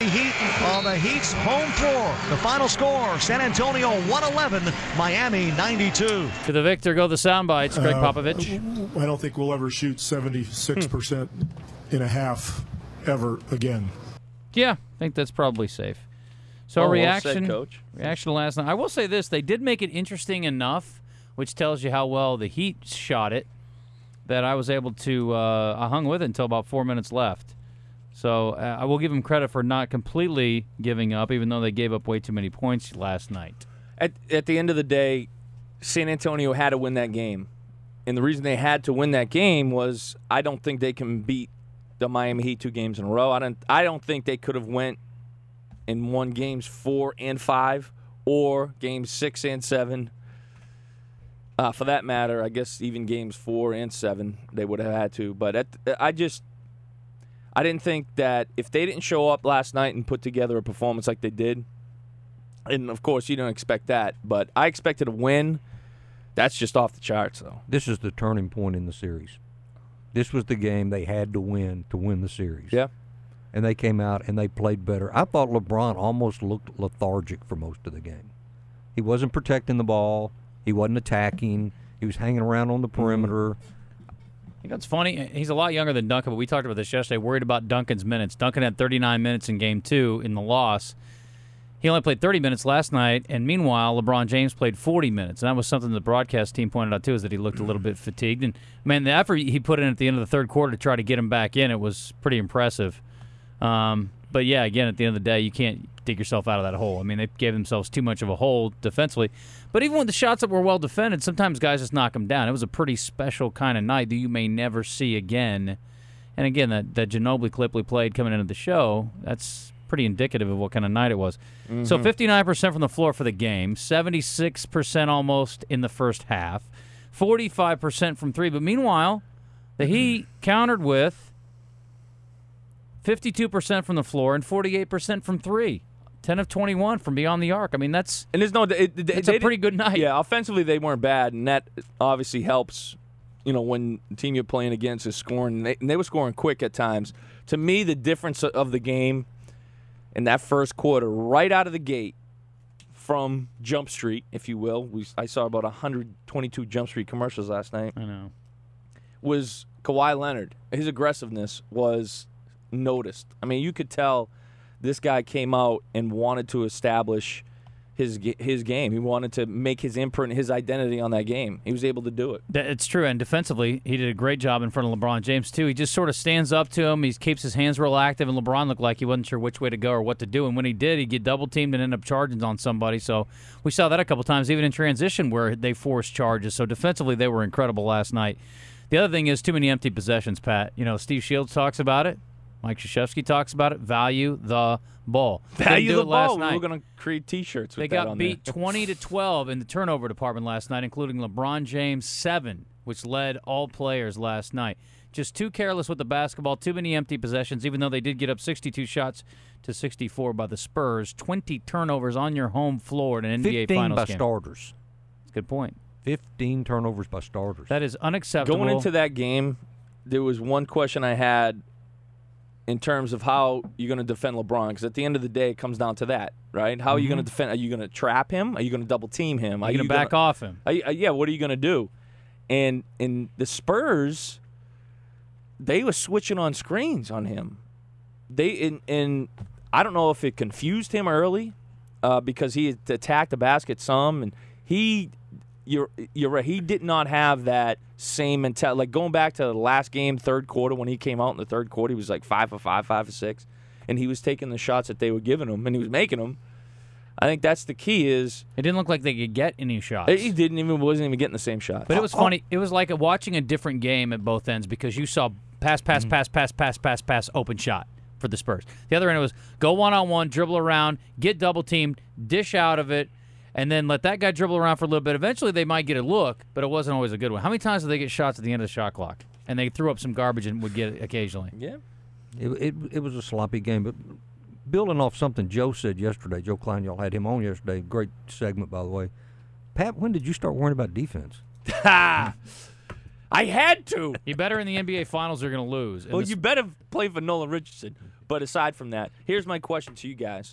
Heat on the Heat's home floor. The final score, San Antonio 111, Miami 92. To the victor go the sound bites, Greg Popovich. I don't think we'll ever shoot 76% in a half ever again. Yeah, I think that's probably safe. So reaction to last night. I will say this, they did make it interesting enough, which tells you how well the Heat shot it, that I was able to, I hung with it until about 4 minutes left. So I will give them credit for not completely giving up, even though they gave up way too many points last night. At the end of the day, San Antonio had to win that game. And the reason they had to win that game was I don't think they can beat the Miami Heat 2 games in a row. I don't think they could have went and won games 4 and 5 or games 6 and 7. For that matter, I guess even games 4 and 7 they would have had to. But I didn't think that if they didn't show up last night and put together a performance like they did, and of course you don't expect that, but I expected a win. That's just off the charts, though. This is the turning point in the series. This was the game they had to win the series. Yeah. And they came out and they played better. I thought LeBron almost looked lethargic for most of the game. He wasn't protecting the ball. He wasn't attacking. He was hanging around on the perimeter. You know, it's funny. He's a lot younger than Duncan, but we talked about this yesterday, worried about Duncan's minutes. Duncan had 39 minutes in Game 2 in the loss. He only played 30 minutes last night, and meanwhile, LeBron James played 40 minutes. And that was something the broadcast team pointed out, too, is that he looked a little bit fatigued. And, man, the effort he put in at the end of the third quarter to try to get him back in, it was pretty impressive. But, yeah, again, at the end of the day, you can't dig yourself out of that hole. I mean, they gave themselves too much of a hole defensively. But even with the shots that were well defended, sometimes guys just knock them down. It was a pretty special kind of night that you may never see again. And, again, that Ginobili clip we played coming into the show, that's pretty indicative of what kind of night it was. Mm-hmm. So 59% from the floor for the game, 76% almost in the first half, 45% from three. But meanwhile, the Heat countered with 52% from the floor and 48% from three. 10 of 21 from beyond the arc. I mean, that's a pretty good night. Yeah, offensively they weren't bad, and that obviously helps. You know, when the team you're playing against is scoring, and they were scoring quick at times. To me, the difference of the game in that first quarter, right out of the gate, from Jump Street, if you will, I saw about 122 Jump Street commercials last night. I know. Was Kawhi Leonard. His aggressiveness was noticed. I mean, you could tell this guy came out and wanted to establish his game. He wanted to make his imprint, his identity on that game. He was able to do it. It's true, and defensively, he did a great job in front of LeBron James, too. He just sort of stands up to him. He keeps his hands real active, and LeBron looked like he wasn't sure which way to go or what to do. And when he did, he'd get double-teamed and end up charging on somebody. So we saw that a couple times, even in transition, where they forced charges. So defensively, they were incredible last night. The other thing is too many empty possessions, Pat. You know, Steve Shields talks about it. Mike Krzyzewski talks about it. Value the ball. Value the ball. We're going to create T-shirts with that on there. They got beat 20-12 in the turnover department last night, including LeBron James 7, which led all players last night. Just too careless with the basketball, too many empty possessions, even though they did get up 62 shots to 64 by the Spurs. 20 turnovers on your home floor in an NBA Finals game. 15 by starters. That's a good point. 15 turnovers by starters. That is unacceptable. Going into that game, there was one question I had in terms of how you're going to defend LeBron, because at the end of the day, it comes down to that, right? How are you going to defend? Are you going to trap him? Are you going to double team him? Are you going to back off him? Yeah, what are you going to do? And in the Spurs, they were switching on screens on him. And I don't know if it confused him early because he attacked the basket some, and you're right. He did not have that same mentality. Like going back to the last game, third quarter, when he came out in the third quarter, he was like 5 for 5, 5 for 6, and he was taking the shots that they were giving him, and he was making them. I think that's the key. Is it didn't look like they could get any shots. He wasn't even getting the same shots. But it was funny. It was like watching a different game at both ends because you saw pass, open shot for the Spurs. The other end was go one-on-one, dribble around, get double-teamed, dish out of it, and then let that guy dribble around for a little bit. Eventually, they might get a look, but it wasn't always a good one. How many times did they get shots at the end of the shot clock? And they threw up some garbage and would get it occasionally. Yeah. It was a sloppy game, but building off something Joe said yesterday, Joe Klein, y'all had him on yesterday. Great segment, by the way. Pat, when did you start worrying about defense? I had to. You better in the NBA Finals are going to lose. And Well, the- you better play for Nolan Richardson. But aside from that, here's my question to you guys.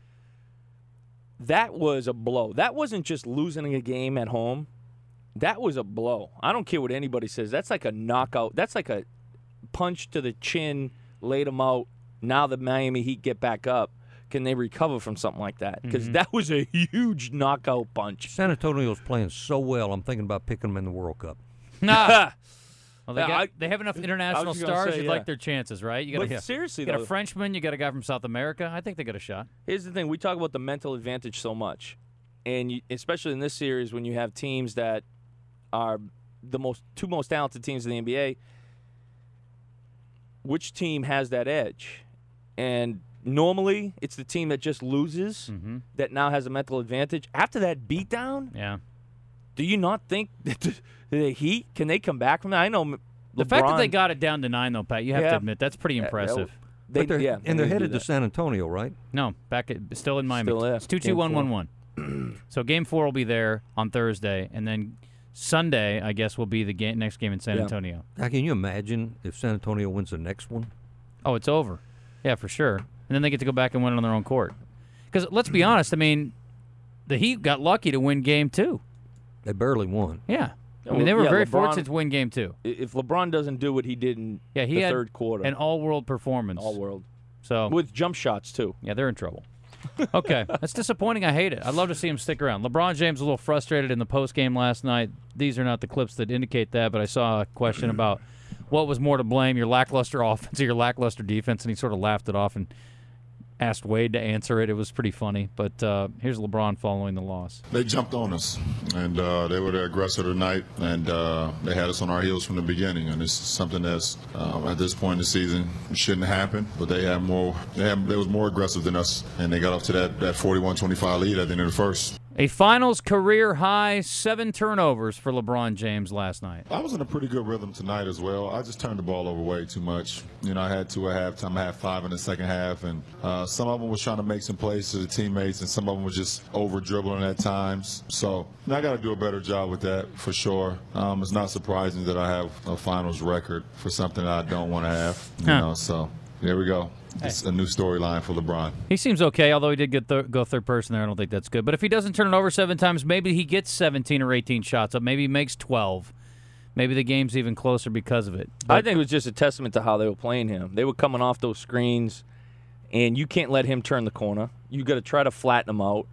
That was a blow. That wasn't just losing a game at home. That was a blow. I don't care what anybody says. That's like a knockout. That's like a punch to the chin, laid them out. Now the Miami Heat get back up. Can they recover from something like that? Because that was a huge knockout punch. San Antonio's playing so well, I'm thinking about picking them in the World Cup. Nah. Well, Yeah, they have enough international just gonna stars. say, You'd yeah. like their chances, right? You got But seriously, you got though, a Frenchman. You got a guy from South America. I think they got a shot. here's the thing. We talk about the mental advantage so much. And especially in this series when you have teams that are the two most talented teams in the NBA, which team has that edge? And normally it's the team that just loses that now has a mental advantage. After that beatdown, Yeah. do you not think that the Heat, can they come back from that? I know The fact that they LeBron- got it down to 9, though, Pat, you have to Yeah. admit that's pretty impressive. But they're, yeah, and they're they headed do to San Antonio, right? No, still in Miami. Still there. It's 2-2, Game 1-1-1. So Game 4 will be there on Thursday, and then Sunday, I guess, will be the next game in San Yeah. Antonio. Now, can you imagine if San Antonio wins the next one? Oh, it's over. Yeah, for sure. And then they get to go back and win it on their own court. Because let's be honest, I mean, the Heat got lucky to win Game 2. They barely won. Yeah. I Well, mean, they were yeah, very LeBron- fortunate to win Game 2. If LeBron doesn't do what he did in Yeah, he the had third quarter, an all-world performance. all world, So with jump shots too. yeah, they're in trouble. Okay, that's disappointing. I hate it. I'd love to see him stick around. LeBron James was a little frustrated in the postgame last night. These are not the clips that indicate that, but I saw a question about what was more to blame, your lackluster offense or your lackluster defense, and he sort of laughed it off and asked Wade to answer it. It was pretty funny, but here's LeBron following the loss. They jumped on us, and they were the aggressor tonight, and they had us on our heels from the beginning. And it's something that's at this point in the season shouldn't happen. But they was more aggressive than us, and they got off to that 41-25 lead at the end of the first. A finals career high 7 turnovers for LeBron James last night. I was in a pretty good rhythm tonight as well. I just turned the ball over way too much. I had 2 at halftime. I had 5 in the second half, and some of them was trying to make some plays to the teammates, and some of them was just over dribbling at times. So I got to do a better job with that for sure. It's not surprising that I have a finals record for something that I don't want to have. So there we go. It's a new storyline for LeBron. He seems okay, although he did go third person there. I don't think that's good. But if he doesn't turn it over 7 times, maybe he gets 17 or 18 shots up. Maybe he makes 12. Maybe the game's even closer because of it. I think it was just a testament to how they were playing him. They were coming off those screens, and you can't let him turn the corner. You got to try to flatten him out.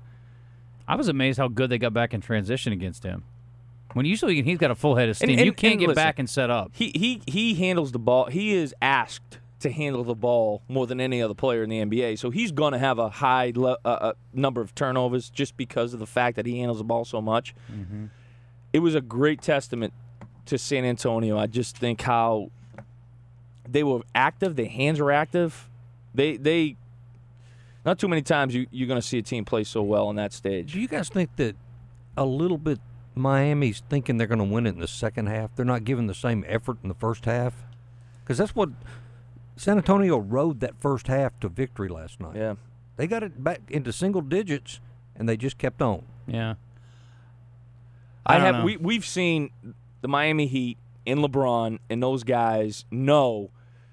I was amazed how good they got back in transition against him. When usually he's got a full head of steam, And you can't get listen, back and set up. He handles the ball. He is asked to handle the ball more than any other player in the NBA. So he's going to have a high number of turnovers just because of the fact that he handles the ball so much. Mm-hmm. It was a great testament to San Antonio. I just think how they were active. Their hands were active. They not too many times you're going to see a team play so well on that stage. Do you guys think that a little bit Miami's thinking they're going to win it in the second half? They're not giving the same effort in the first half? Because that's what San Antonio rode that first half to victory last night. Yeah. They got it back into single digits, and they just kept on. Yeah. I don't know. We've seen the Miami Heat and LeBron and those guys know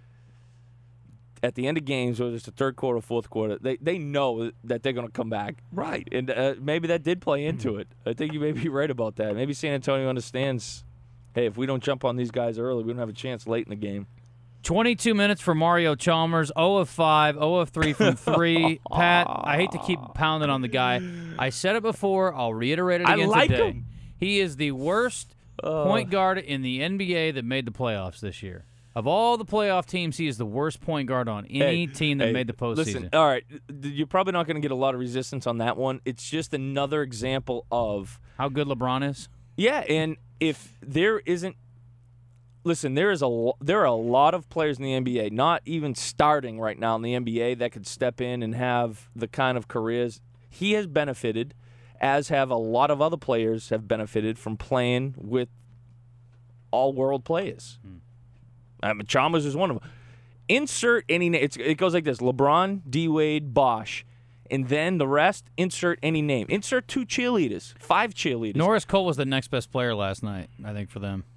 at the end of games, whether it's the third quarter, fourth quarter, they know that they're going to come back. Right. And maybe that did play into it. I think you may be right about that. Maybe San Antonio understands, hey, if we don't jump on these guys early, we don't have a chance late in the game. 22 minutes for Mario Chalmers, 0 of 5, 0 of 3 from 3. Pat, I hate to keep pounding on the guy. I said it before. I'll reiterate it again like today. him. He is the worst point guard in the NBA that made the playoffs this year. Of all the playoff teams, he is the worst point guard on any team that made the postseason. Listen, all right, you're probably not going to get a lot of resistance on that one. It's just another example of how good LeBron is. Yeah, and if there isn't, listen, there are a lot of players in the NBA, not even starting right now in the NBA, that could step in and have the kind of careers he has benefited, as have a lot of other players have benefited from playing with all-world players. Chalmers is one of them. Insert any name. It goes like this: LeBron, D-Wade, Bosh. And then the rest, insert any name. Insert 2 cheerleaders, 5 cheerleaders. Norris Cole was the next best player last night, I think, for them.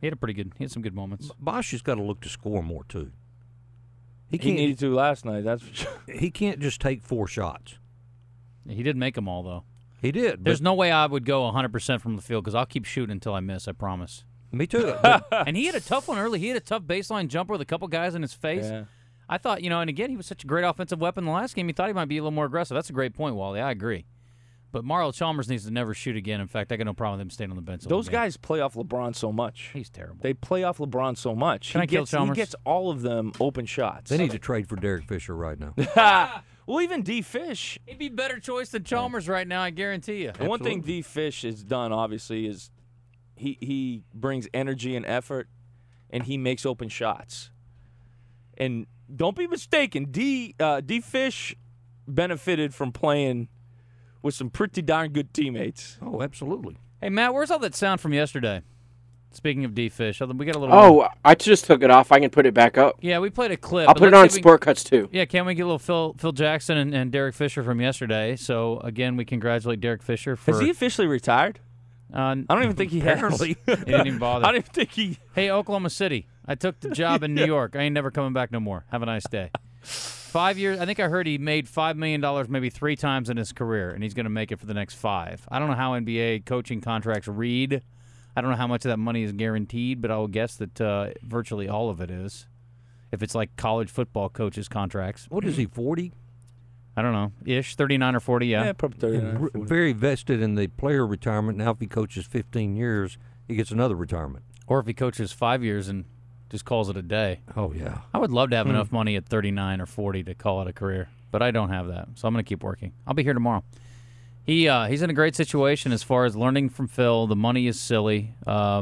He had some good moments. Bosch has got to look to score more too. He needed to last night. That's for sure. He can't just take 4 shots. He did make them all, though. He did. There's no way I would go 100% from the field because I'll keep shooting until I miss, I promise. Me too. And he had a tough one early. He had a tough baseline jumper with a couple guys in his face. Yeah. I thought, and again, he was such a great offensive weapon in the last game. He thought he might be a little more aggressive. That's a great point, Wally. I agree. But Mario Chalmers needs to never shoot again. In fact, I got no problem with him staying on the bench. Those guys play off LeBron so much. He's terrible. They play off LeBron so much. Can I kill Chalmers? He gets all of them open shots. They need to trade for Derek Fisher right now. Well, even D. Fish. He'd be a better choice than Chalmers right now, I guarantee you. And one thing D. Fish has done, obviously, is he brings energy and effort, and he makes open shots. And don't be mistaken, D. Fish benefited from playing with some pretty darn good teammates. Oh, absolutely. Hey, Matt, where's all that sound from yesterday? Speaking of D-Fish, we got a little... Oh, I just took it off. I can put it back up. Yeah, we played a clip. I'll put it on Sport Cuts, too. Yeah, can we get a little Phil Jackson and Derek Fisher from yesterday? So, again, we congratulate Derek Fisher for... Has he officially retired? I don't even think he has. Apparently. He didn't even bother. I don't even think he... Hey, Oklahoma City, I took the job in New York. I ain't never coming back no more. Have a nice day. 5 years. I think I heard he made $5 million maybe 3 times in his career, and he's going to make it for the next 5. I don't know how NBA coaching contracts read. I don't know how much of that money is guaranteed, but I will guess that virtually all of it is. If it's like college football coaches' contracts. What is he, 40? I don't know. Ish, 39 or 40, yeah. Yeah, probably 39. Very vested in the player retirement. Now if he coaches 15 years, he gets another retirement. Or if he coaches 5 years and just calls it a day. Oh, yeah. I would love to have enough money at 39 or 40 to call it a career, but I don't have that, so I'm going to keep working. I'll be here tomorrow. He's in a great situation as far as learning from Phil. The money is silly.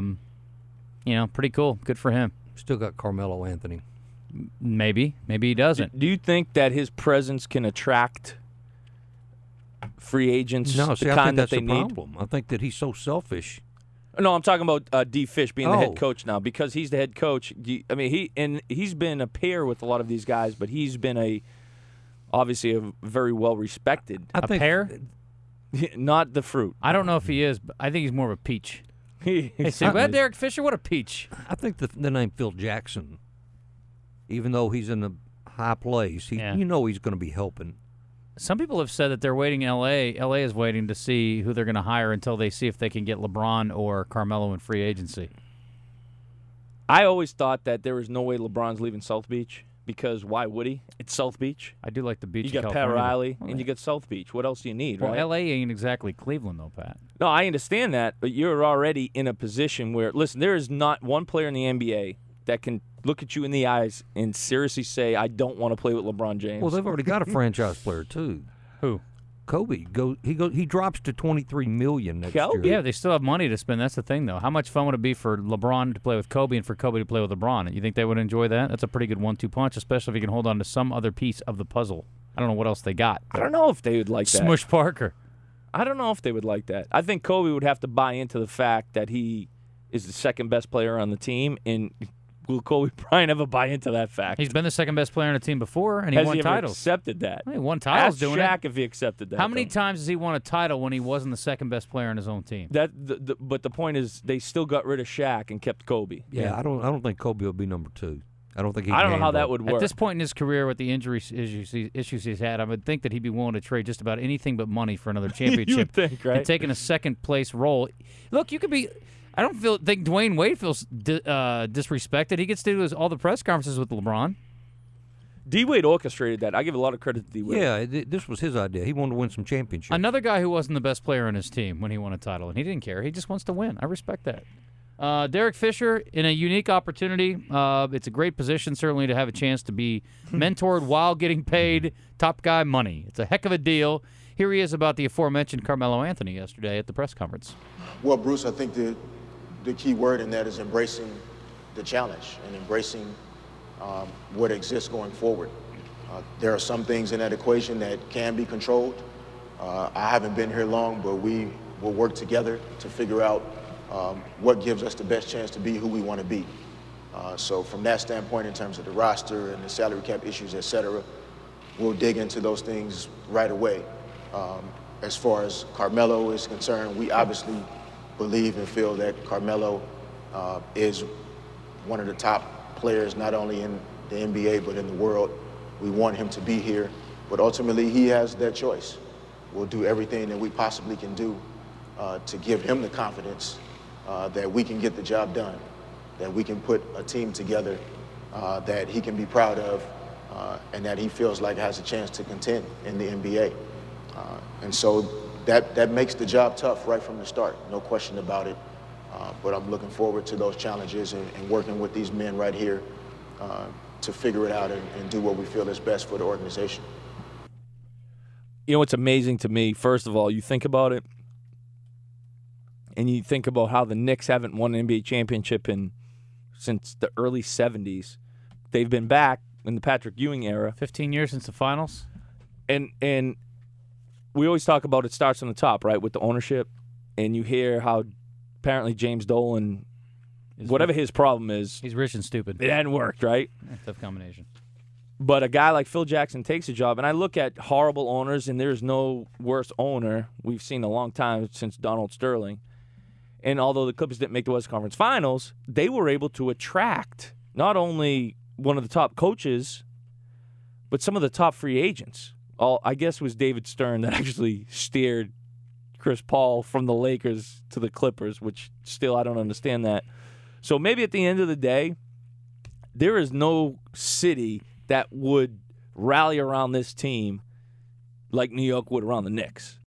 Pretty cool. Good for him. Still got Carmelo Anthony. Maybe he doesn't. Do you think that his presence can attract free agents? No, see, the I kind think that's that they the need? problem. I think that he's so selfish. No, I'm talking about D. Fish being the Oh. head coach now because he's the head coach. He's been a pair with a lot of these guys, but he's been obviously a very well respected. A pair? Not the fruit. I don't know if he is, but I think he's more of a peach. Hey, say, well, Derek Fisher, what a peach. I think the name Phil Jackson, even though he's in a high place, he's going to be helping. Some people have said that they're waiting in L.A. L.A. is waiting to see who they're going to hire until they see if they can get LeBron or Carmelo in free agency. I always thought that there was no way LeBron's leaving South Beach because why would he? It's South Beach. I do like the beach. You got Pat California. Riley and you got South Beach. What else do you need, Well, right? L.A. ain't exactly Cleveland, though, Pat. No, I understand that, but you're already in a position where, listen, there is not one player in the NBA that can look at you in the eyes and seriously say, I don't want to play with LeBron James. Well, they've already got a franchise player, too. Who? Kobe. He drops to $23 million next year. Yeah, they still have money to spend. That's the thing, though. How much fun would it be for LeBron to play with Kobe and for Kobe to play with LeBron? You think they would enjoy that? That's a pretty good 1-2 punch, especially if you can hold on to some other piece of the puzzle. I don't know what else they got. I don't know if they would like that. Smush Parker. I don't know if they would like that. I think Kobe would have to buy into the fact that he is the second best player on the team, and will Kobe Bryant ever buy into that fact? He's been the second best player on the team before, and he Has won he ever titles. accepted that? He won titles Ask doing Shaq it. if he accepted that. How many though. times has he won a title when he wasn't the second best player on his own team? But the point is, they still got rid of Shaq and kept Kobe. Yeah, I don't think Kobe will be number 2. I don't think he. I don't know how that would work. At this point in his career, with the injury issues he's had, I would think that he'd be willing to trade just about anything but money for another championship. You would think, right? And taking a second place role. Look, you could be. I don't think Dwayne Wade feels disrespected. He gets to do all the press conferences with LeBron. D-Wade orchestrated that. I give a lot of credit to D-Wade. Yeah, this was his idea. He wanted to win some championships. Another guy who wasn't the best player on his team when he won a title, and he didn't care. He just wants to win. I respect that. Derek Fisher, in a unique opportunity, it's a great position, certainly, to have a chance to be mentored while getting paid top guy money. It's a heck of a deal. Here he is about the aforementioned Carmelo Anthony yesterday at the press conference. Well, Bruce, I think the key word in that is embracing the challenge and embracing what exists going forward. There are some things in that equation that can be controlled. I haven't been here long, but we will work together to figure out what gives us the best chance to be who we want to be. So from that standpoint, in terms of the roster and the salary cap issues, et cetera, we'll dig into those things right away. As far as Carmelo is concerned, we obviously believe and feel that Carmelo is one of the top players, not only in the NBA, but in the world. We want him to be here, but ultimately he has that choice. We'll do everything that we possibly can do to give him the confidence that we can get the job done, that we can put a team together that he can be proud of, and that he feels like has a chance to contend in the NBA. And so that makes the job tough right from the start, no question about it. But I'm looking forward to those challenges and working with these men right here to figure it out and do what we feel is best for the organization. You know what's amazing to me, first of all, you think about it, and you think about how the Knicks haven't won an NBA championship since the early 70s. They've been back in the Patrick Ewing era. 15 years since the finals. And we always talk about it starts on the top, right, with the ownership. And you hear how apparently James Dolan, whatever his problem is, he's rich and stupid. It hadn't worked, right? Tough combination. But a guy like Phil Jackson takes a job, and I look at horrible owners, and there's no worse owner we've seen in a long time since Donald Sterling. And although the Clippers didn't make the Western Conference Finals, they were able to attract not only one of the top coaches, but some of the top free agents. I guess it was David Stern that actually steered Chris Paul from the Lakers to the Clippers, which still I don't understand that. So maybe at the end of the day, there is no city that would rally around this team like New York would around the Knicks.